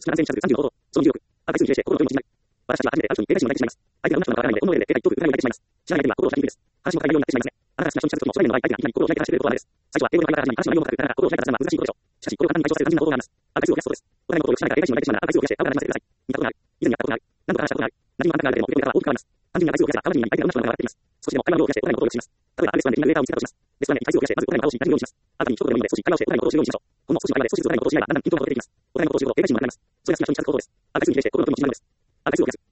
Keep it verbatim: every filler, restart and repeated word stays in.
少ななせんにひゃくさんじゅうの行動、その重力、赤い数に比例して心の距離も縮まる。私たちは初めてある人に永代値を内定してしまいます。相手が無視のわからないので、本能で霊界トーク裏を入れてしまいます。知らない間には心を開いているんです。話も変えないようになってしまいますね。あなたが好きな人に近づくときも、それの相手がいきなり心を開いてからしてくれることはないです。最初は英語の会話から始まり、話の内容も深く、だから心を開いたら難しいことでしょう。しかし、心を簡単に解消させる単純な方法があります。赤い数を増やすことです。お互いのことをよくしないから霊界値を内定してしまうなら、赤い数を増やして、顔から話してください。見たことがある。以前にやったことがある。何度か話したことがある。何もあなたがあるでも、受け止め方は大きく変わります。単純に赤い数を増やしたら、顔に相手が同じものが分かっています。少しでも会話の量を増やして、お互いのことをよくします。例えば、アレスワンでみんなでレーターを見つけたとします。レスワンで回数を増やして、まずお互いの顔を知り、馴染むようにします。あなたに一言でもいいので、少し会話をして、お互いのことを知るようにしましょう。この少しの会話で少しずつお互いのことを知り合えば、だんだん均等なことが出てきます。お互いのことを知ると、霊界値も上がります。それが好きな人に近づく方法です。赤い数に比例して、心の距離も縮まるんです。赤い数を増やす。